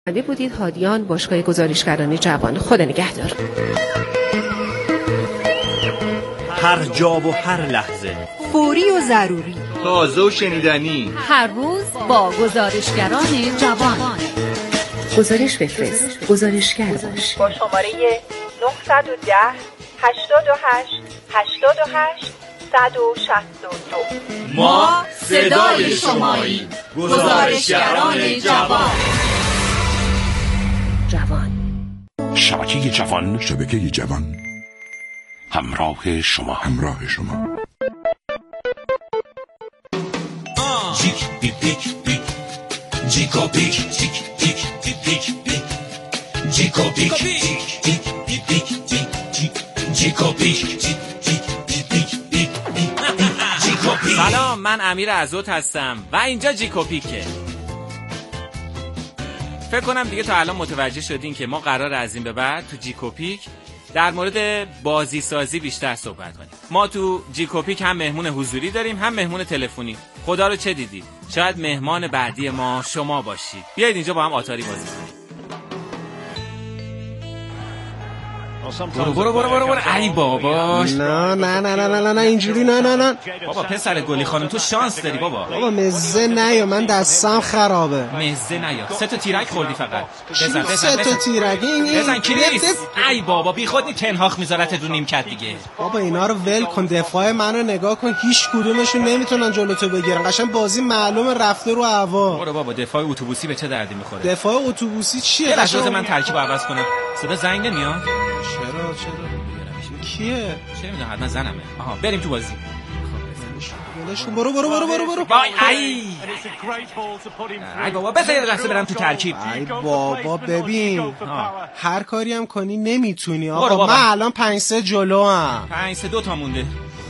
بودید هادیان، باشگاه گزارشگران جوان. خدا نگهدار. هر جا و هر لحظه، فوری و ضروری، تازه و شنیدنی، هر روز با گزارشگران جوان. گزارش بفرست، گزارشگر باش. با شماره 910 88 88 162. ما صدای شماییم. گزارشگران جوان. شبکه جوان، شبکه جوان، همراه شما. جیک بیک بیک بیک، جیکا بیک جیک بیک بیک بیک، جیکا بیک جیک بیک بیک بیک، جیکا بیک جیک بیک بیک بیک، جیکا بیک. سلام، من امیر عزوت هستم و اینجا جیکوپیکه. فکر کنم دیگه تا الان متوجه شدین که ما قراره از این به بعد تو جیکوپیک در مورد بازی سازی بیشتر صحبت کنیم. ما تو جیکوپیک هم مهمون حضوری داریم، هم مهمون تلفنی. خدا رو چه دیدید؟ شاید مهمان بعدی ما شما باشید. بیایید اینجا با هم آتاری بازی کنیم. برو ای بابا. نه اینجوری نه بابا پسر گلی خانم تو شانس داری بابا مزه نیا، من دستم خرابه. مزه نیا، 3 تا تیرک خوردی فقط. بزن 3 تا تیرک بزن کریس. ای بابا بی خود تنهاخ میذارت رو نیمکت دیگه. بابا اینا رو ول کن، دفاع منو نگاه کن، هیچ کدومشون نمیتونن جلوتو بگیرن. قشنگ بازی معلومه رفته رو هوا. برو بابا، دفاع اتوبوسی به چه دردی میخوره؟ دفاع اتوبوسی چیه؟ لحظه من ترکیب عوض کنم. صدا زنگ نمیاد. چرا کیه؟ چه میدونم، حتما زنمه. آها بریم تو بازی. برو وای ای بابا بذار یه لحظه برم تو ترکیب. ای بابا ببین هر کاری هم کنی نمیتونی آقا. من الان 5-3 جلو هم. 5-3 2 تا مونده.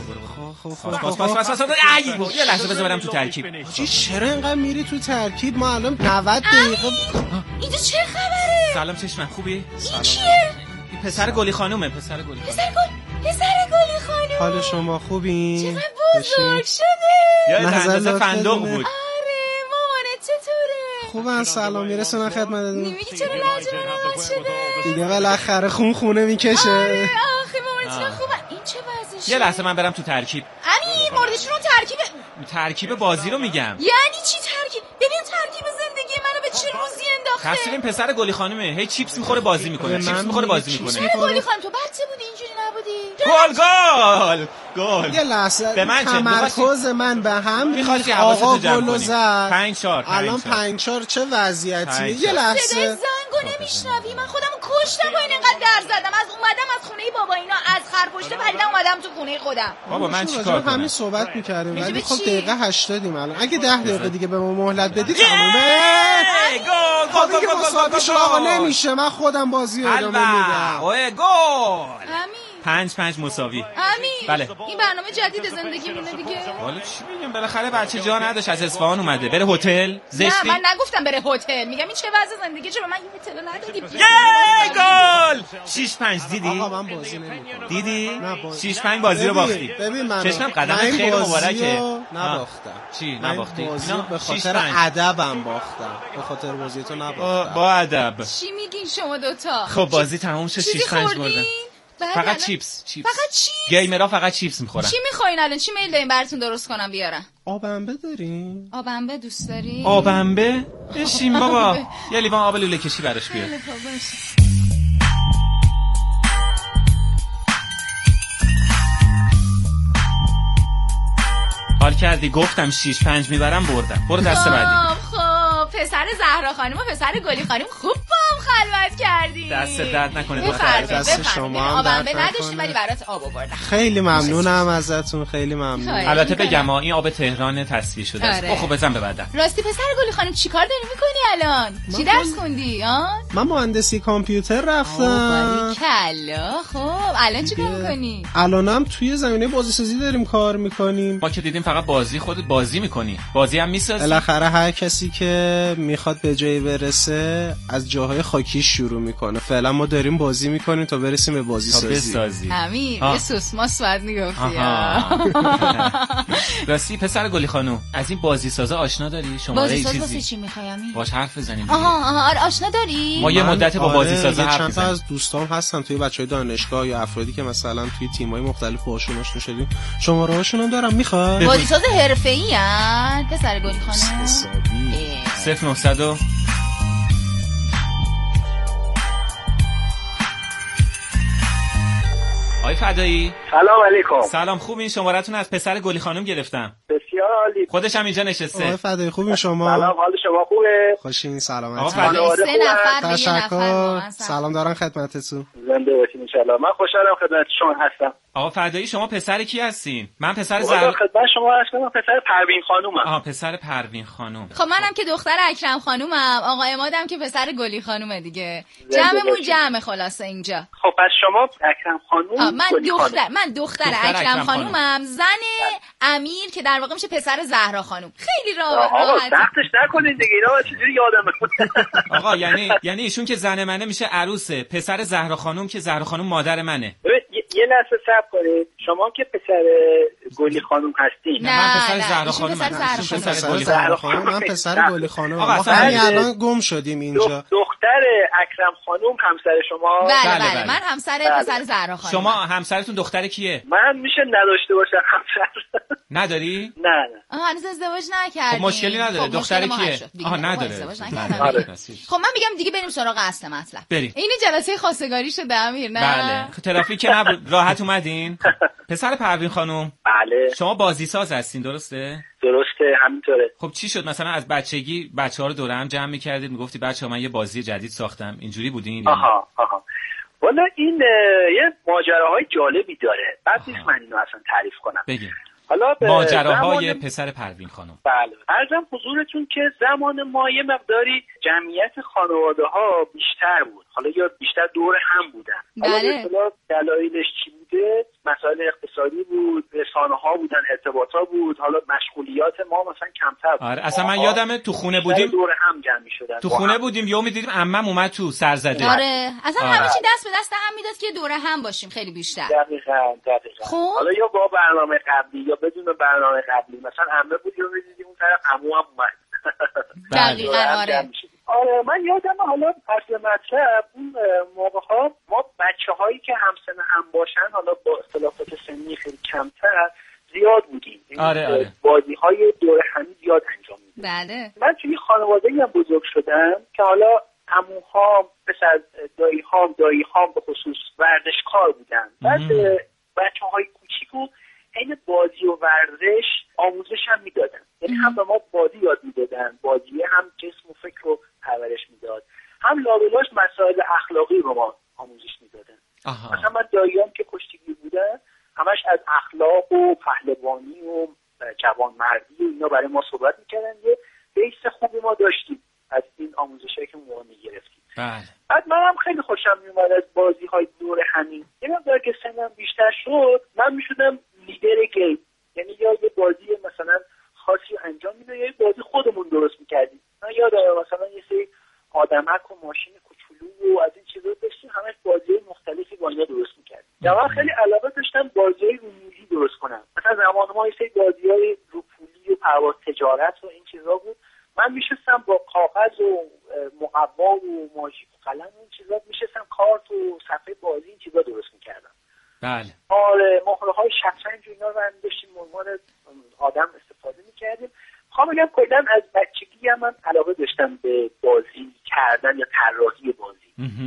ای بابا یه لحظه بذار برم تو ترکیب. چرا اینقدر میری تو ترکیب؟ ما الان 90 دقیقه. اینجا چه خبره؟ سلام چشمم، خوبی؟ این کیه؟ پسر گلی خانومه. پسر گلی خانوم. حال شما خوبی؟ چقدر بزرگ شده. یه اندازه فندق بود. آره مامانت چطوره؟ خوبن، سلام میرسونن خدمتتون. نمیگی چرا لهجه نماد شده؟ دیگه بالاخره خونه میکشه. آره آخه مامانت چرا خوبن. این چه وضعشه؟ یه لحظه من برم تو ترکیب. امیر موردشون ترکیب بازی رو میگم. یعنی چی ترکیب؟ ببین ترکیب زندگی منو به چه روزی انداخته. تقصیر این پسر گلی خانومه. هی چیپس میخوره بازی میکنه. چرا گلی خانم تو بچه بودی اینجوری نبودی؟ گل. یه لحظه تمرکز من به هم میخواستی آقا حواست جمع گلو زد. 5-4 الان 5-4 چه وضعیتیه؟ یه لحظه زنگو نمیشنوی؟ من خودم کشتم با این اینقدر در زدم. اومدم از خونه بابا اینا از خرپشته پریدم اومدم تو خونه خودم. بابا من چیکار کنم؟ همین صحبت می‌کردیم ولی خب دقیقه 80 الان. اگه 10 دقیقه دیگه به ما مهلت بدی تمومه. گل آقا نمیشه. من خودم بازی رو ادامه میدم. اوه گل. 5-5 مساوی. بله. این برنامه جدید زندگیمونه دیگه. حالا چی میگم، بالاخره بچه جا نداشت از اصفهان اومده بره هتل. نه من نگفتم بره هتل، میگم این چه وضع زندگی چه به من این هتل ندادی. گل. 6-5 دیدی؟ آقا من بازی نمی‌کنم. دیدی؟ 6-5 بازی رو باختی. ببین من چشمم قدم خیلی مبارکه. نباختم. چی نباختی؟ اینا به خاطر ادبم باختم. به خاطر بازی تو نباختم. با ادب. چی میگین شما دوتا؟ خب بازی تموم شد. 6-5 بردن. فقط چیپس. گیمرها فقط چیپس میخورن. چی میخواین الان؟ چی میل دارین براتون درست کنم بیارم؟ آب انبه دارین؟ آب انبه دوست داری؟ آب انبه؟ بشین بابا. یه لیوان آب لوله کشی براش بیار. حال کردی گفتم 6-5 میبرم بردم. برو دست بعدی. خب پسر زهرا خانم و پسر گلی خانم خوب با هم خلوت کردی. دست درد نکنه. دست شما آب انبه نداشتیم ولی برات آب آوردم. خیلی ممنونم ازتون. خیلی ممنون. البته بگم این آب تهران تصفیه شده است. خب بزن ببندم. راستی پسر گلی خانم چیکار داری میکنی الان؟ چی درس خوندی؟ من مهندسی کامپیوتر رفتم. کلا. خب الان چیکار میکنی؟ الانم توی زمینه بازی سازی داریم کار میکنیم. ما که دیدیم فقط خودت بازی میکنی. بازی هم میسازی. بالاخره هر کسی که میخواد به جایی برسه از جاهای خاکی کیش شروع میکنه. فعلا ما داریم بازی میکنیم تا برسیم به بازی سازی. امیر یه سوسماس بعد میگفتی. راستی پسر گلی خانم، از این بازی سازا آشنا داری؟ شما بازی ساز واسه چی میخوای امیر؟ باش حرف بزنیم. آره آشنا داری؟ ما یه مدت با بازی سازا حرف چند تا از دوستام هستن توی بچهای دانشگاه یا افرادی که مثلا توی تیم‌های مختلف باهاشون آشنا شدیم. شماره‌هاشون هم دارم. میخواد بازی ساز حرفه‌ای ان پسر گلی خانم؟ 0900 آقای فدایی. سلام علیکم. سلام، خوبین؟ شماره‌تون از پسر گلی خانم گرفتم. بسیار عالی. خودش هم اینجا نشسته. آقای فدایی خوبین شما؟ سلام، حال شما خوبه؟ خوشین، سلامتی. آقا فدایی 3 نفر تشکر. سلام دارم خدمتتون. زنده باشین ان شاء الله. من خوشحالم خدمت شما هستم. آقا فدایی شما پسر کی هستین؟ من پسر خدمت شما هستم. پسر پروین خانومم. پسر پروین خانوم. خب منم که دختر اکرم خانومم، آقا امادم که پسر گلی خانومه دیگه. جمعمون جمع خلاصه اینجا. خب پس شما اکرم خانوم. من دختر اکرم خانومم، زن امیر که در واقع میشه پسر زهرا خانوم. خیلی راحت. آقا سختش نکنین دیگه، اینا چجوری یادمه. آقا یعنی ایشون که زن منه میشه عروسه، پسر زهرا خانوم که زهرا خانوم مادر منه. یه لحظه صبر کنید. شما که پسر گلی خانوم هستین. نه من پسر زهرا خانوم من پسر گلی خانوم. ما همین الان گم شدیم اینجا. دختر اکرم خانوم همسر شما؟ بله. من همسر پسر زهرا خانوم. شما همسرتون دختر کیه؟ من میشه نداشته باشم همسر. نداری؟ نه. هنوز ازدواج نکردیم. خب مشکلی نداره. دختر کیه؟ نداره. خب من میگم دیگه بریم سراغ اصل مطلب. این جلسه خواستگاری شده امیر، نه؟ بله. ترافیک نبود، راحت اومدین. پسر پروین خانوم. بله. شما بازی ساز هستین درسته؟ درسته، همینطوره. خب چی شد مثلا از بچگی بچه‌ها رو دور هم جمع می‌کردید میگفتی بچه‌ها من یه بازی جدید ساختم، اینجوری بودین؟ آها. والا این یه ماجراهای جالبی داره. بعد نیست من اینو اصلا تعریف کنم. بگین. حالا ماجراهای پسر پروین خانم. بله. عرضم حضورتون که زمان ما یه مقداری جمعیت خانواده‌ها بیشتر بود. حالا یا بیشتر دور هم بودن. بله. حالا دلایلش چی بوده؟ مسائل اقتصادی بود، رسانه‌ها بودن، ارتباطات بود. حالا مشغولیات ما مثلا کمتر بود. آره اصلا من یادمه تو خونه بودیم دور هم جمع می‌شدن. تو خونه بودیم یهو می‌دیدیم عمم اومد تو سرزده. آره. اصلا همه چی دست به دست هم میداد که دور هم باشیم خیلی بیشتر. دقیقاً. خب حالا یا با برنامه قبلی یا بدون برنامه قبلی، مثلا عمه بود یا می‌دیدیم اون طرف عمو هم اومد. دقیقاً. آره من یادم حالا اصل مطلب اون موقع‌ها ما بچه‌هایی که همسن هم باشن، حالا با اختلافات سنی خیلی کمتر، زیاد بودیم. آره. بازی‌های دور همی زیاد انجام می‌دادیم. بله. من توی خانواده‌ای هم بزرگ شدم که حالا عموها، پسر دایی‌هام به خصوص ورزشکار بودن. بعد بچه‌های کوچیکو این بازی و ورزش آموزش هم میدادن. یعنی هم به ما بازی یاد میدادن، بازی هم جسم و فکر رو پرورش میداد، هم لابلاش مسائل اخلاقی رو ما آموزش میدادن. مثلا من داییام که کشتیگیر بودن همش از اخلاق و پهلوانی و جوانمردی و اینا برای ما صحبت میکردن. یه بیس خوبی ما داشتیم از این آموزشایی که ما میگرفتیم. بله. بعد منم خیلی خوشم میومد از بازی‌های دور همین. یعنی وقتی که سنم بیشتر شد من میشدم لیدر گیم. یعنی یا یه بازی مثلا خاصی انجام میدادم یا یه بازی خودمون درست میکردیم. من یادم مثلا یه سری آدمک و ماشین کوچولو و از این چیزا داشتیم، همش بازی مختلفی با اینا درست میکردیم. من خیلی علاقه داشتم بازی‌های رومیزی درست کنم. مثلا زمان ما یه سری بازی‌های رو پولی و پرواز تجارت و این چیزا بود. من میشستم با کاغذ و مقوا و ماژیک و قلم و این چیزا میشستم کارت و صفحه بازی این چیزا درست میکردم. بله. آره مهره‌های شطرنج و اینا رو هم داشتیم عنوان آدم استفاده میکردیم. میخوام بگم کلاً از بچگی هم من علاقه داشتم به بازی کردن یا طراحی بازی.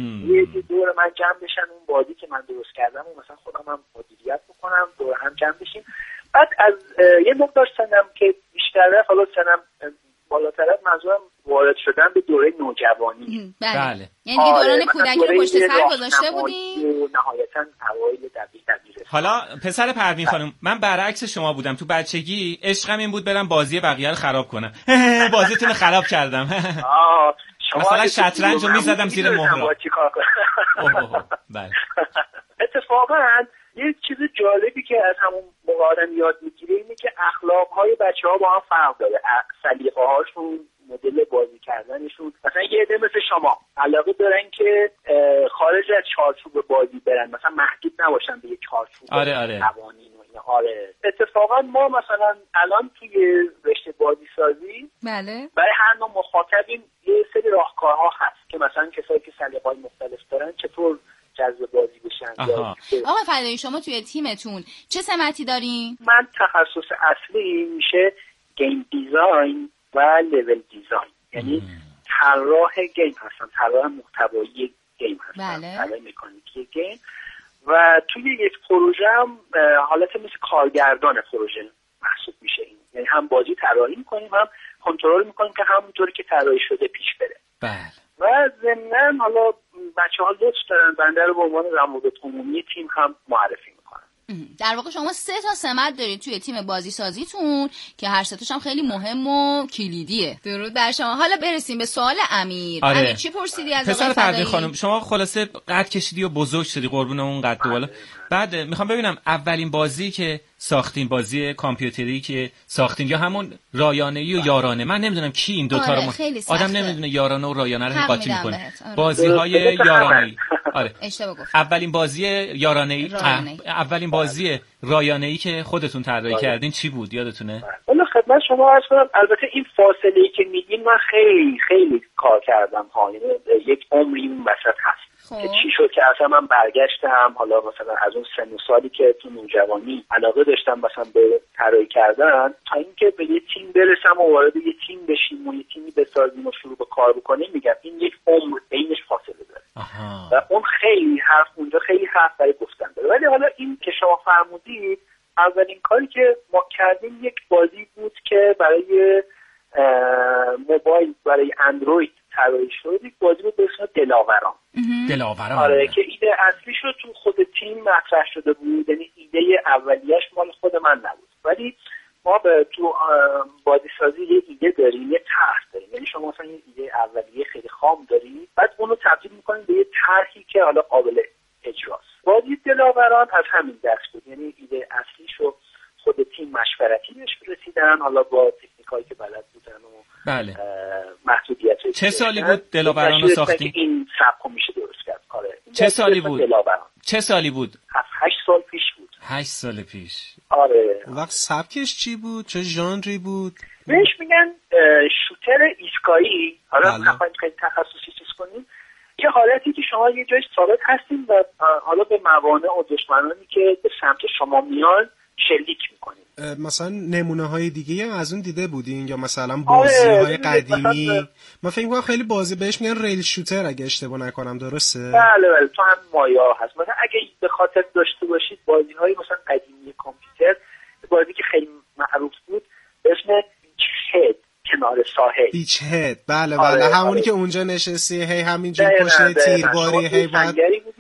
یه دور من جمع بشن اون بازی که من درست کردم و مثلا خودم هم مدیریت بکنم، دور هم جمع بشیم. بعد از یه مقدار سنم که بیشتره، حالا سنم بالاتر، منظورم وارد شدن به دوره نوجوانی. بله. یعنی دوران کودکی رو پشت سر گذاشته بودی؟ نهایتاً اوایل دبیرستان. حالا پسر پروین خانم، من برعکس شما بودم. تو بچگی عشقم این بود برم بازی بقیه رو خراب کنم. بازیتون رو خراب کردم. مثلا شطرنج رو میزدم زیر مهره. بله. اتفاقاً یه چیز جالبی که از همون موقع یاد میگیره اینه که اخلاق‌های بچه‌ها با هم فرق داره. سلیقه‌هاشون، مدل مدل بازی کردنشون. مثلا یه عده مثل شما علاقه دارن که خارج از چارچوب بازی برن، مثلا محدود نباشن به یه چارچوب قوانین و اینا. آره اتفاقا ما مثلا الان توی رشته بازی سازی بله برای هر نوع مخاطبین یه سری راهکارها هست که مثلا کسایی که سلیقه‌های مختلف دارن چطور جذب بازی بشن. آقا فدایی شما توی تیمتون چه سمتی دارین؟ من تخصص اصلی میشه گیم دیزاین و لول دیزاین، یعنی طراح گیم هستم، طراح محتوایی گیم هستم، طراح مکانیکی گیم و توی یک پروژه هم حالت مثل کارگردان پروژه محسوب میشه این، یعنی هم بازی طراحی میکنیم هم کنترل میکنیم که همونطوری که طراحی شده پیش بره. بله. و ضمناً حالا بچه‌ها لطف دارن بنده رو به عنوان روابط عمومی تیم هم معرفی میکنن. در واقع شما 3 تا سمت دارید توی تیم بازی سازیتون که هر سه تاش هم خیلی مهم و کلیدیه. درود بر شما. حالا برسیم به سوال امیر. آره. امیر چی پرسیدی از پسر فردی خانم؟ شما خلاصه قد کشیدی و بزرگ شدی قربون اون قد بالا. بعد میخوام ببینم اولین بازی که ساختین، بازی کامپیوتری که ساختین یا همون رایانه‌ای و یارانه، من نمیدونم کی این دو تا رو آدم نمیدونه یارانه و رایانه رو قاطی میکنه. بازی‌های یارانه‌ای. آره. اشتباه گفتم. اولین بازی یارانه‌ای، اولین بازی رایانه‌ای که خودتون طراحی کردین چی بود یادتونه؟ والا خدمت شما عرض کنم البته این فاصله‌ای که میگین من خیلی خیلی کار کردم ها، یک عمری اون وسط هست. که چی شد که اصلا من برگشتم حالا مثلا از اون سن و سالی که تو نوجوانی علاقه داشتم مثلا به طراحی کردن تا اینکه به یه تیم برسم و وارد یه تیم بشیم و یه تیمی بسازیم و شروع به کار بکنیم، میگم این یک عمر بینش فاصله داره. و اون خیلی حرف اونجا خیلی حرف برای گفتن داره. ولی حالا این که شما فرمودید اولین کاری که ما کردیم یک بازی بود که برای موبایل، برای اندروید طراحی شد. یک بازی بود به اسم دلاوران. آره که ایده اصلی شد تو خود تیم مطرح شده بود، یعنی ایده اولیش مال خود من نبود، ولی ما به تو بازی سازی یه ایده داریم، یه طرح داریم، یعنی شما مثلا یه ایده اولیه خیلی خام دارید، بعد اونو تبدیل می‌کنید به یه طرحی که حالا قابل اجراست. بازی دلاوران از همین دست بود، یعنی ایده اصلیشو خود تیم مشورتی بهش رسیدن، حالا با تکنیکایی که بلد بودن و بله. محدودیت‌های چه سالی بود دلاوران رو ساختین؟ این سبک میشه درست کرد. آره. چه سالی بود؟ چه سالی بود؟ 8 سال پیش بود. 8 سال پیش. آره. اون وقت سبکش چی بود؟ چه ژانری بود؟ بهش میگن شوتر ایسکایی. حالا نخواهیم خیلی تخصصی چیز کنیم. یه حالتی که شما یه جای ثابت هستین و حالا به موانع و دشمنانی که به سمت شما میان شلیک میکنید. مثلا نمونه های دیگه از اون دیده بودین یا مثلا بازی های قدیمی؟ من فکر می‌کنم خیلی بازی بهش میگن ریل شوتر اگه اشتباه نکنم، درسته؟ بله تو هم مایا هست. مثلا اگه به خاطر داشته باشید بازی های مثلا قدیمی کامپیوتر، بازی که خیلی معروف بود به اسم بیچ هد کنار ساحل. بیچ هد بله همونی که اونجا نشستی هی همینجوری پشت تیرباری هی بعد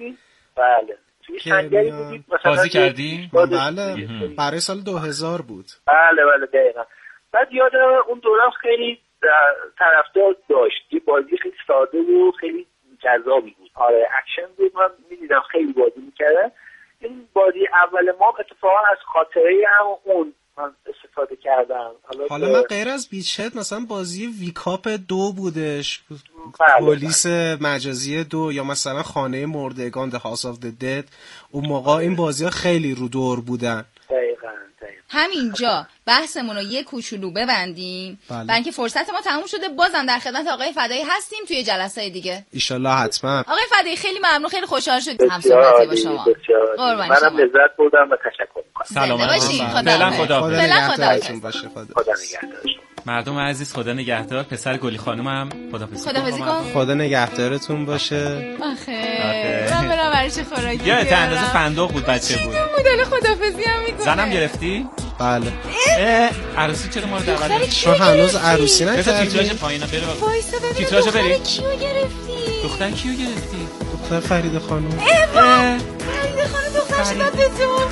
بله سنگری بودید بازی کردی؟ بله برای سال 2000 بود. بله دقیقا. بعد یادم اون دوران خیلی طرفدار داشت، یه بازی خیلی ساده و خیلی جذابی بود. آره اکشن بود، من میدیدم خیلی بازی میکردن. این بازی اول ما اتفاقا از خاطره هم اون من استفاده کردم. حالا من غیر از بیچ هد مثلا بازی ویکاپ 2 بودش، پلیس مجازی 2 یا مثلا خانه مردگان The House of the Dead، اون موقع این بازی ها خیلی رو دور بودن. دقیقاً. همینجا بحثمون رو یه کوچولو ببندیم برای اینکه فرصت ما تموم شده. بازم در خدمت آقای فدایی هستیم توی جلسه دیگه ایشالله حتما. آقای فدایی خیلی ممنون، خیلی خوشحال شدیم هم صحبتی با شما. منم لذت بردم و تشکر می‌کنم. سلامت باشین. خدا نگهدارتون باشه. خدا نگهدارتون. مردم عزیز خدا نگهدار. پسر گلی خانومم خدافظی کن. خدا نگهدارتون باشه. آخه من برام برش خوراکی یا تا اندازه فندق بود بچه بود. مدل خدافظی هم میکنه. زنم گرفتی؟ بله. عروسی چرا ما رو دعوت نکردی؟ شما هنوز عروسی نکردی؟ بذار تیتراژ پایینا بره. تیتراژ بری. کیو گرفتی؟ دختر کیو گرفتی؟ دختر فرید خانم. فرید خانم دختر شدت به تو.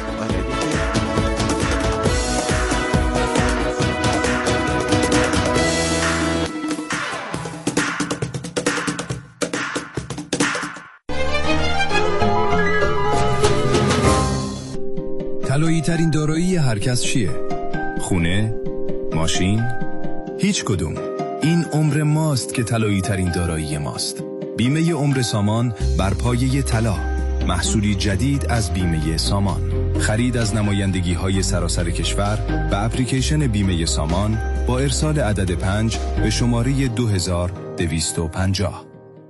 طلایی ترین دارایی هر کس چیه؟ خونه؟ ماشین؟ هیچ کدوم. این عمر ماست که طلایی ترین دارایی ماست. بیمه عمر سامان بر پایه طلا، محصولی جدید از بیمه سامان. خرید از نمایندگی های سراسر کشور به اپلیکیشن بیمه سامان با ارسال عدد 5 به شماره 2250.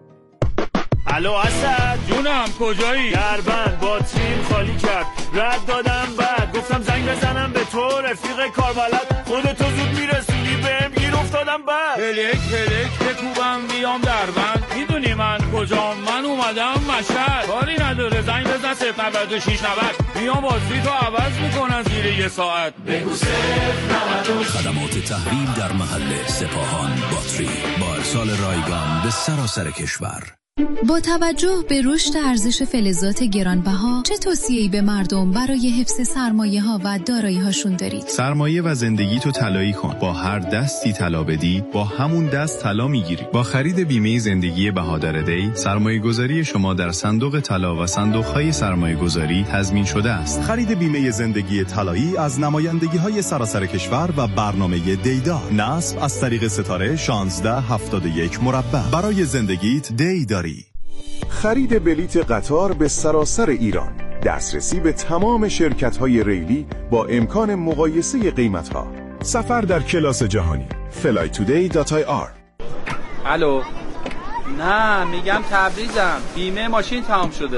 الو اسد جونم کجایی؟ دربند باتریم خالی کرد، رد دادم بعد گفتم زنگ بزنم به تو رفیق کاربلد، خودتو زود میرسونی بهم گیر افتادم بعد هلک بکوبم بیام دربند، میدونی من کجام؟ من اومدم مشهد، کاری نداره زنگ بزن 096 90 میام باتری تو عوض میکنن زیر یه ساعت. بگو 092. خدمات تحویل در محل سپاهان باتری با ارسال رایگان به سراسر کشور. با توجه به رشد ارزش فلزات گرانبها چه توصیه‌ای به مردم برای حفظ سرمایه‌ها و دارایی‌هاشون دارید؟ سرمایه و زندگی تو طلایی کن. با هر دستی طلا بدی با همون دست طلا میگیری. با خرید بیمه زندگی بهادر دی سرمایه‌گذاری شما در صندوق طلا و صندوق‌های سرمایه‌گذاری تضمین شده است. خرید بیمه زندگی طلایی از نمایندگی‌های سراسر کشور و برنامه دیدا. نصب از طریق ستاره 1671 مربع. برای زندگیت دی داری. خرید بلیت قطار به سراسر ایران، دسترسی به تمام شرکت‌های ریلی با امکان مقایسه قیمت‌ها، سفر در کلاس جهانی. flytoday.ir. الو، نه میگم تبریزم، بیمه ماشین تمام شده.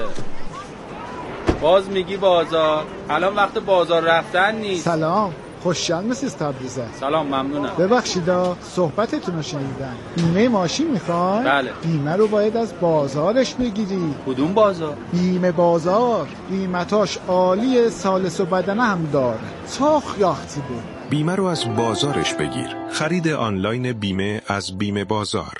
باز میگی بازار، الان وقت بازار رفتن نیست. سلام، خوشحال مسیز تبریزه. سلام، ممنونم. ببخشیدا صحبتتون رو شنیدم. بیمه ماشین میخوای؟ بله. بیمه رو باید از بازارش بگیری. کدوم بازار؟ بیمه بازار، قیمتاش عالیه، سالس و بدنه هم داره. چاخ یاختی بود. بیمه رو از بازارش بگیر. خرید آنلاین بیمه از بیمه بازار.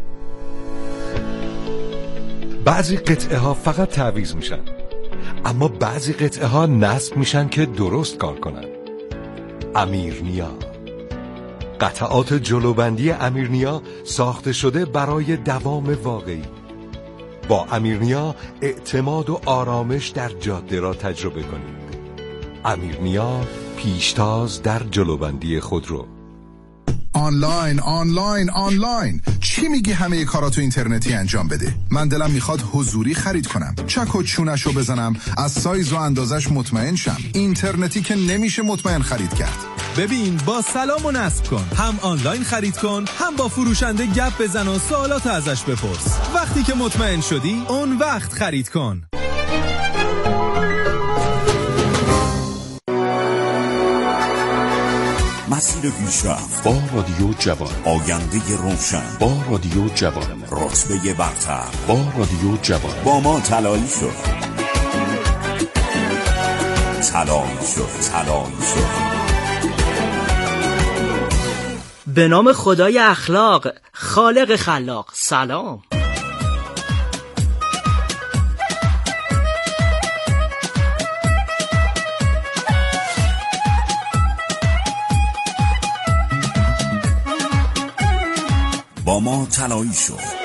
بعضی قطعه ها فقط تعویض میشن، اما بعضی قطعه ها نصب میشن که درست کار کنن. امیرنیا، قطعات جلوبندی امیرنیا ساخته شده برای دوام واقعی. با امیرنیا اعتماد و آرامش در جاده را تجربه کنید. امیرنیا، پیشتاز در جلوبندی خودرو. آنلاین چی میگی همه کاراتو اینترنتی انجام بده؟ من دلم میخواد حضوری خرید کنم، چک و چونشو بزنم، از سایز و اندازش مطمئن شم. اینترنتی که نمیشه مطمئن خرید کرد. ببین با سلام و نصب کن، هم آنلاین خرید کن، هم با فروشنده گپ بزن و سوالات ازش بپرس. وقتی که مطمئن شدی اون وقت خرید کن. مسیر پیشرفت با رادیو جوان، آینده روشن با رادیو جوان، رتبه برتر با رادیو جوان. با ما طلایی شد. به نام خدای اخلاق، خالق خلاق. سلام. با ما طلایی شد.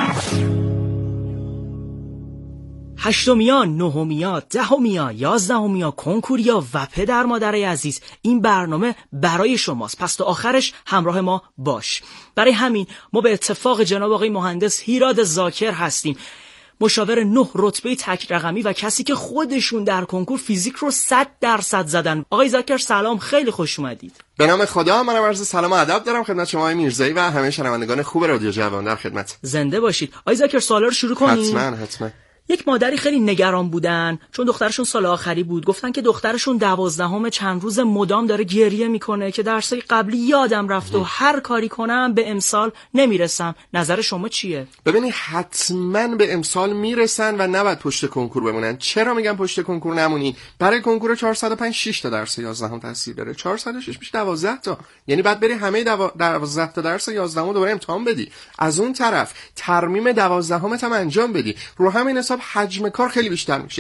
هشتمیا، نهمیا، دهمیا، یازدهمیا، کنکوریا و پدر مادرای عزیز، این برنامه برای شماست. پس تا آخرش همراه ما باش. برای همین ما به اتفاق جناب آقای مهندس هیراد زاکر هستیم، مشاور 9 رتبه تک رقمی و کسی که خودشون در کنکور فیزیک رو 100% زدن. آقای زاکر سلام، خیلی خوش اومدید. به نام خدا، منم عرض سلام و ادب دارم خدمت شما میرزایی و همه شنوندگان خوب رادیو جوان. در خدمت. زنده باشید. آقای زاکر سوالا رو شروع کنیم. حتما. یک مادری خیلی نگران بودن چون دخترشون سال آخری بود. گفتن که دخترشون 12 چند روز مدام داره گریه میکنه که درسای قبلی یادم رفته و هر کاری کنم به امسال نمیرسم. نظر شما چیه؟ ببینید حتما به امسال میرسن و نباید پشت کنکور بمونن. چرا میگم پشت کنکور نمونین؟ برای کنکور 405 6 تا درس 11 تاثیر داره. 406 میشه 12 تا. یعنی بعد بری همه 12 تا درس 11 دوباره امتحان بدی. از اون طرف ترمیم 12 هم انجام بدی. رو همین حجم کار خیلی بیشتر میشه.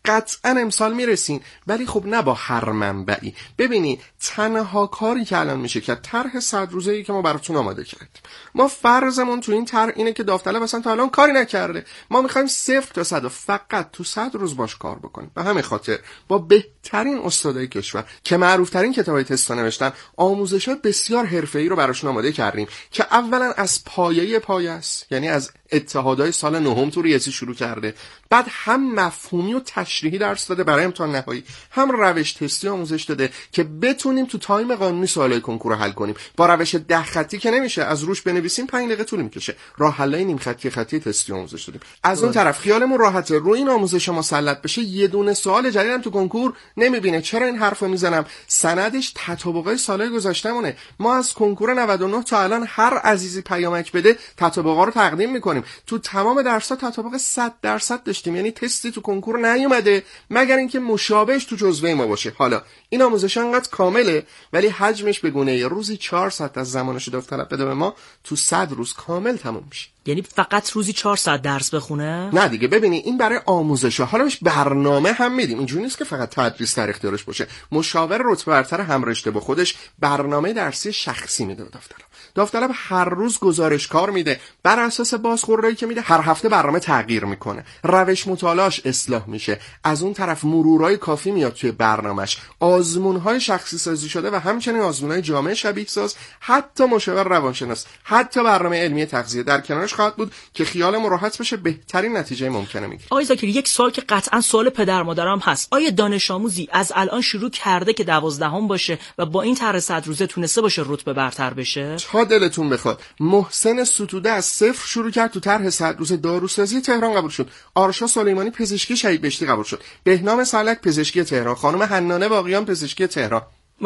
قطعا امسال میرسین، ولی خب نه با هر منبعی. ببینید تنها کاری که الان میشه که طرح 100 روزه‌ای که ما براتون آماده کردیم، ما فرضمون تو این طرح اینه که داوطلب اصلا تا الان کاری نکرده، ما میخوایم 0 تا 100 فقط تو 100 روز باش کار بکنیم. به همین خاطر با بهترین استادای کشور که معروف ترین کتابای تست نوشتن، آموزش‌های بسیار حرفه‌ای رو براشون آماده کردیم که اولا از پایه است، یعنی از اتحادهای سال نهم تو ریاضی شروع کرده، بعد هم مفهومی و تشریحی درس داده برای امتحان نهایی، هم روش تستی آموزش داده که بتونیم تو تایم قانونی سوالای کنکور رو حل کنیم. با روش 10 خطی که نمیشه، از روش بنویسیم 5 دقیقه طول میکشه. راه حلای نیم خطی تستی آموزش دادیم. از اون طرف خیالمون راحته روی این آموزش مسلط بشه، یه دونه سوال جدید هم تو کنکور نمیبینه. چرا این حرفو میزنم؟ سندش تطابقای سالهای گذشتهمونه. ما از کنکور 99 تا الان هر عزیزی پیامک بده تطابقا رو تقدیم میکنیم. تو تمام درس‌ها تطابق 100% داشتیم، یعنی تستی تو کنکور نیومده مگر اینکه مشابهش تو جزوه ما باشه. حالا این آموزش انقدر کامله ولی حجمش به گونه روزی 4 ساعت از زمانش داوطلب بده به ما، تو 100 روز کامل تموم میشه. یعنی فقط روزی 4 ساعت درس بخونه؟ نه دیگه، ببینی این برای آموزشه. حالا بهش برنامه هم میدیم، اینجوری نیست که فقط تدریس در اختیارش باشه. مشاور رتبه برتر هم رشته با خودش برنامه درسی شخصی میده به داوطلب هر روز گزارش کار میده، بر اساس بازخوردایی که میده هر هفته برنامه تغییر میکنه، روش مطالعه‌اش اصلاح میشه، از اون طرف مرورای کافی میاد توی برنامه‌اش، آزمون‌های شخصی سازی شده و همچنین آزمون‌های جامعه شبیه ساز، حتی مشاور روانشناس، حتی برنامه علمی تغذیه در کنارش خواهد بود که خیالمون راحت بشه بهترین نتیجه ممکنه میگیره. آقای زاکری، یک سوال که قطعا سوال پدر مادرام هست، آیا دانش آموزی از الان شروع کرده که 12ام باشه و با این طرح 100 روزه تونسته باشه رتبه برتر بشه؟ تا دلتون بخواد. محسن ستوده از 0 شروع کرد، تو طرح 100 روزه داروسازی تهران قبول شد. آرشا سلیمانی پزشکی شهید بهشتی قبول شد. بهنام سلک پزشکی تهران، خانم حنانه باقیان پزشکی تهران.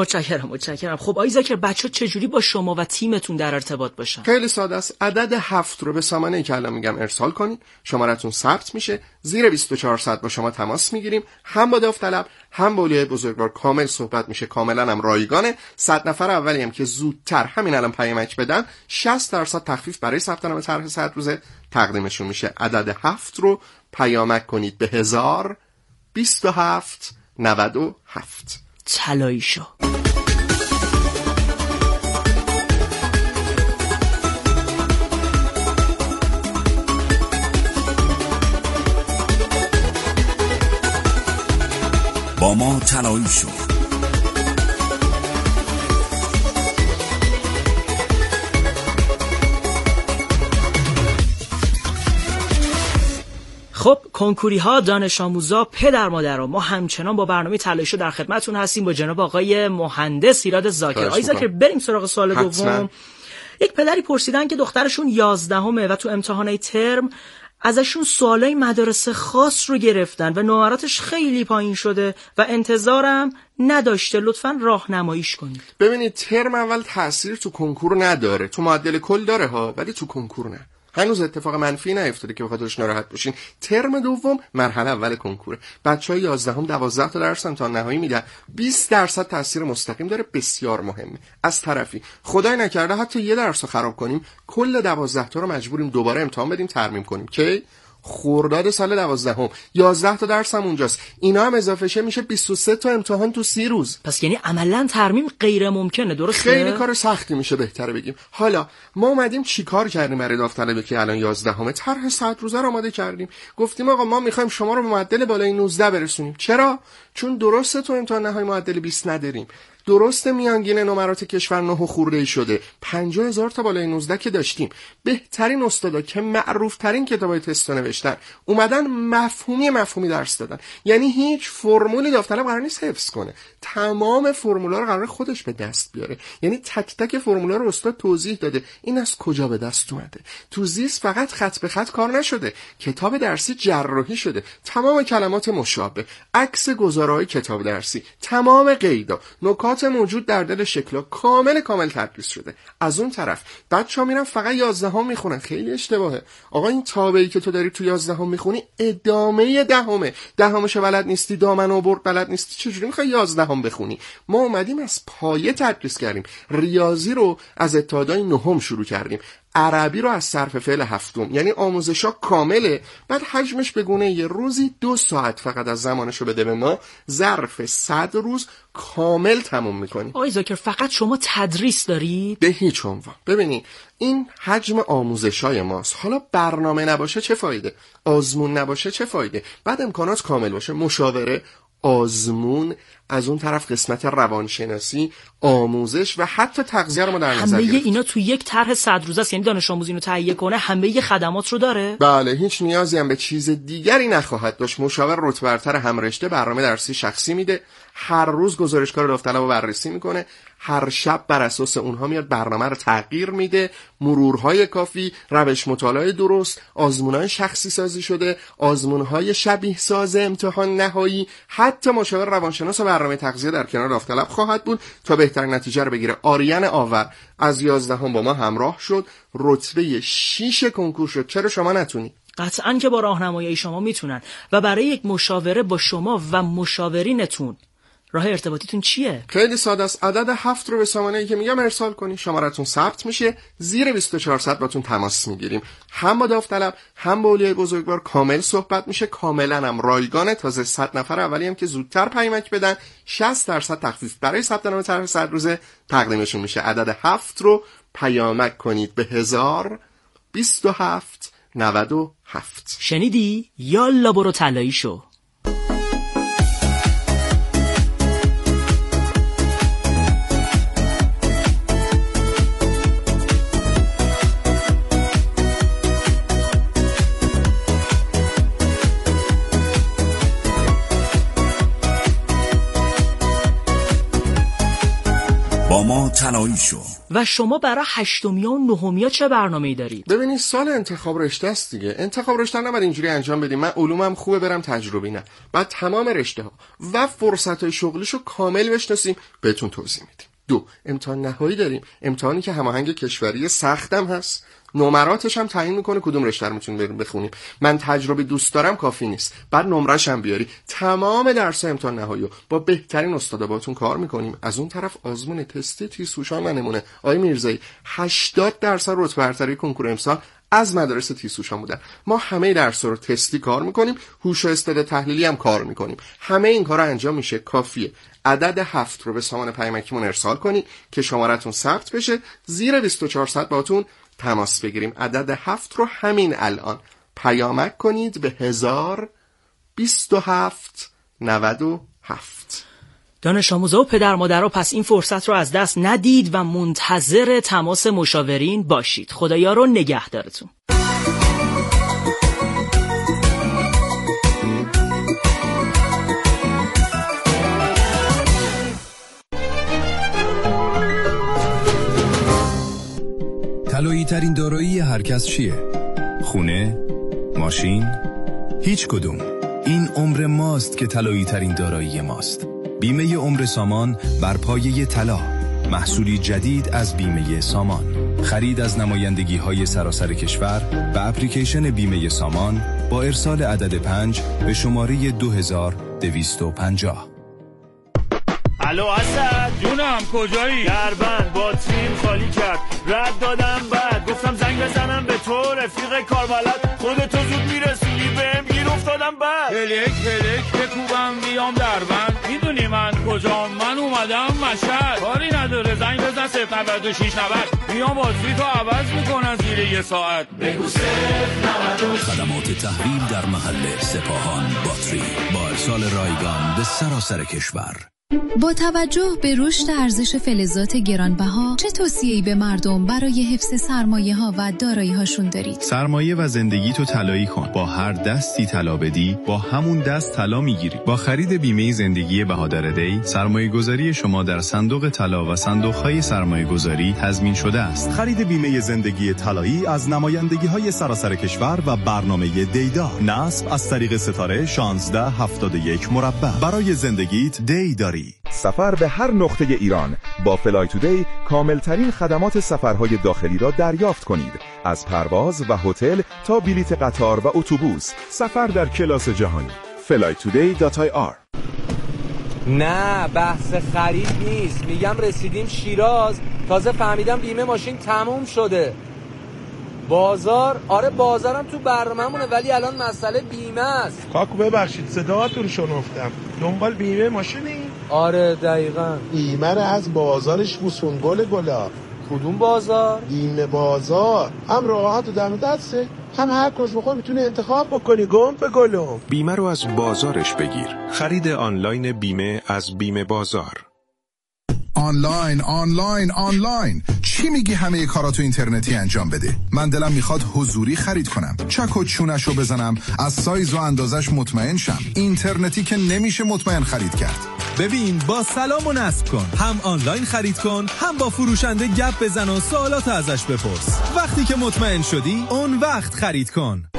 متشکرم. خب آقای زاکر، بچه‌ها چجوری با شما و تیمتون در ارتباط باشن؟ خیلی ساده است. عدد 7 رو به سامانه‌ای که الان میگم ارسال کنید، شماره‌تون ثبت میشه، زیر 24 ساعت با شما تماس میگیریم، هم با داوطلب هم با اولیای بزرگوار کامل صحبت میشه، کاملا هم رایگانه. 100 نفر اولی هم که زودتر همین الان پیامک بدن 60% تخفیف برای ثبت نام طرح 100 روزه تقدیمشون میشه. عدد 7 رو پیامک کنید به 102797. طلایی شو. با ما طلایی شو. خب کنکوری ها، دانش آموزا، پدر مادرها، ما همچنان با برنامه طلایی شو در خدمتتون هستیم با جناب آقای مهندس ایراد زاکر. آقای زاکر، بریم سراغ سوال دوم. یک پدری پرسیدن که دخترشون 11مه و تو امتحانای ترم ازشون سوالای مدارس خاص رو گرفتن و نمراتش خیلی پایین شده و انتظارم نداشته، لطفاً راهنماییش کنید. ببینید ترم اول تأثیر تو کنکور نداره، تو معدل کل داره ها، ولی تو کنکور نه. هنوز اتفاق منفی نیفتاده که بخاطرش ناراحت باشین. ترم دوم مرحله اول کنکوره. بچهای 11ام 12 تا درس امتحان نهایی میدن، 20% تاثیر مستقیم داره، بسیار مهمه. از طرفی خدای نکرده حتی یه درس رو خراب کنیم، کل 12 تا رو مجبوریم دوباره امتحان بدیم، ترمیم کنیم که خرداد سال 12ام 11 تا درس هم اونجاست، اینا هم اضافه شه میشه 23 تا امتحان تو 30 روز. پس یعنی عملاً ترمیم غیر ممکنه، درسته؟ خیلی کار سختی میشه، بهتره بگیم. حالا ما اومدیم چیکار کردیم برای داوطلبی که الان 11ام؟ طرح 100 روزه رو آماده کردیم، گفتیم آقا ما میخوایم شما رو به معدل بالای 19 برسونیم. چرا؟ چون درسته تو امتحان نهایی معدل 20 نداریم، درسته میانگین نمرات کشور 9 خورده‌ای شده، 50,000 تا بالای 19 که داشتیم. بهترین استادا که معروف ترین کتابای تست نوشتن اومدن مفهومی درس دادن، یعنی هیچ فرمولی داوطلب قرار نیست حفظ کنه، تمام فرمولا رو قرار خودش به دست بیاره، یعنی تک تک فرمولا رو استاد توضیح داده این از کجا به دست اومده. تو زیست فقط خط به خط کار نشده، کتاب درسی جراحی شده، تمام کلمات مشابه، عکس گزاره‌های کتاب درسی، تمام قیدا، نکات موجود در دل شکل‌ها کامل تدریس شده. از اون طرف بچه‌ها میرن فقط 11ام میخونن، خیلی اشتباهه. آقا این تابعی که تو داری تو 11ام میخونی ادامه 10مش بلد نیستی، دامن و برد بلد نیستی، چجوری میخوای 11ام بخونی؟ ما اومدیم از پایه تدریس کردیم، ریاضی رو از ابتدای 9ام شروع کردیم، عربی رو از صرف فعل هفتم، یعنی آموزشا کامله، بعد حجمش به گونه یه روزی 2 ساعت فقط از زمانشو بده به ما، ظرف 100 روز کامل تموم میکنیم. آقای زاکر فقط شما تدریس دارید؟ به هیچ عنوان. ببینید این حجم آموزشای ماست. حالا برنامه نباشه چه فایده؟ آزمون نباشه چه فایده؟ بعد امکانات کامل باشه، مشاوره، آزمون، از اون طرف قسمت روانشناسی، آموزش و حتی تغذیه رو ما در نظر گرفتیم. همه اینا تو یک طرح 100 روزه است، یعنی دانش آموز اینو تهیه کنه همه خدمات رو داره؟ بله، هیچ نیازی هم به چیز دیگری نخواهد داشت. مشاور رتبه برتر همرشته برنامه درسی شخصی میده، هر روز گزارشکار داوطلب رو بررسی میکنه، هر شب بر اساس اونها میاد برنامه رو تغییر میده، مرورهای کافی، روش مطالعه درست، آزمونهای شخصی سازی شده، آزمونهای شبیه ساز امتحان نهایی، حتی مشاور روانشناس و برنامه تغذیه در کنار داوطلب خواهد بود تا بهترین نتیجه رو بگیره. آریان آور از 11 با ما همراه شد، رتبه 6 کنکور شد. چرا شما نتونی؟ قطعاً که با راهنمایی شما میتونن. و برای یک مشاوره با شما و مشاورینتون راه ارتباطیتون چیه؟ خیلی ساده است. عدد 7 رو به سامانه‌ای که میگم ارسال کنی، شماره‌تون ثبت میشه، زیر 24 ساعت باتون تماس میگیریم. هم با داوطلب هم با اولیای بزرگوار کامل صحبت میشه، کاملا هم رایگانه. تازه 100 نفر اولی هم که زودتر پیامک بدن 60% تخفیف برای ثبت نام طرح 100 روزه تقدیمشون میشه. عدد 7 رو پیامک کنید به 102797. شنیدی؟ یالا برو طلایی شو. با ما طلایی شو. و شما برای 8 و 9 چه برنامه‌ای دارید؟ ببینید سال انتخاب رشته است دیگه. انتخاب رشته نباید اینجوری انجام بدیم من علومم خوبه برم تجربی، نه. بعد تمام رشته ها و فرصت‌های شغلیشو کامل بشناسیم، بهتون توضیح میدیم. 2. امتحان نهایی داریم، امتحانی که هماهنگ کشوری سختم هست، نمراتش هم تعیین میکنه کدوم رشته رو میتونیم بریم بخونیم. من تجربه دوست دارم کافی نیست، بعد نمرش هم بیاری. تمام درس امتحان نهایی رو با بهترین استادا باتون کار میکنیم. از اون طرف آزمون تستی تیزهوشان و نمونه. آقای میرزایی 80% رتبه برتری کنکور امسال از مدارس تیزهوشان بودن. ما همه درس‌ها رو تستی کار میکنیم، هوش و استعداد تحلیلی هم کار میکنیم. همه این کارا انجام میشه. کافیه عدد 7 رو به سامان پیامکیمون ارسال کنید که شماره‌تون ثبت بشه، زیر 24 ساعت باتون تماس بگیریم. عدد 7 رو همین الان پیامک کنید به 102797. دانش آموزا و پدر مادرها پس این فرصت رو از دست ندید و منتظر تماس مشاورین باشید. خدایا رو نگهدارتون. طلایی ترین دارایی هر کس چیه؟ خونه؟ ماشین؟ هیچ کدوم. این عمر ماست که طلایی ترین دارایی ماست. بیمه عمر سامان بر پایه طلا، محصولی جدید از بیمه سامان. خرید از نمایندگی های سراسر کشور و اپلیکیشن بیمه سامان با ارسال عدد 5 به شماره 2250. الو اسد جونم کجایی؟ دربند باتریم خالی کرد، رد دادم بعد گفتم زنگ بزنم به تو رفیق کاربلد، خودتو زود میرسونی بهم گیر افتادم بعد هلک بکوبم بیام دربند، میدونی من کجام؟ من اومدم مشهد، کاری نداره زنگ بزن 09690 میام باتری تو عوض میکنن زیر 1 ساعت. بگو 090. خدمات تحویل در محل سپاهان باتری با ارسال رایگان به سراسر کشور. با توجه به رشد ارزش فلزات گرانبها چه توصیه‌ای به مردم برای حفظ سرمایه‌ها و دارایی‌هاشون دارید؟ سرمایه و زندگی تو طلایی کن. با هر دستی طلا بدی با همون دست طلا میگیری. با خرید بیمه زندگی بهادر دی سرمایه‌گذاری شما در صندوق طلا و صندوق‌های سرمایه‌گذاری تضمین شده است. خرید بیمه زندگی طلایی از نمایندگی‌های سراسر کشور و برنامه دیدا. نصب از طریق ستاره 1671 مربع. برای زندگیت دی داری. سفر به هر نقطه ایران با فلای تودی کاملترین خدمات سفرهای داخلی را دریافت کنید. از پرواز و هتل تا بلیت قطار و اتوبوس. سفر در کلاس جهانی. flytoday.ir. نه بحث خرید نیست، میگم رسیدیم شیراز، تازه فهمیدم بیمه ماشین تموم شده. بازار؟ آره بازارم تو برنامه‌مونه، ولی الان مسئله بیمه است. کاکو ببخشید صداتون شنفتم. دنبال بیمه ماشینی؟ آره دقیقاً. بیمه رو از بازارش بوسون گلا. کدوم بازار؟ بیمه بازار. هم راحت و دم دسته، هم هر کس بخوای میتونه انتخاب بکنی. گم به گلم. بیمه رو از بازارش بگیر. خرید آنلاین بیمه از بیمه بازار. آنلاین چی میگی همه کاراتو اینترنتی انجام بده؟ من دلم میخواد حضوری خرید کنم، چک و چونشو بزنم، از سایز و اندازش مطمئن شم. اینترنتی که نمیشه مطمئن خرید کرد. ببین با سلام و نصب کن، هم آنلاین خرید کن، هم با فروشنده گپ بزن و سوالات ازش بپرس. وقتی که مطمئن شدی اون وقت خرید کن.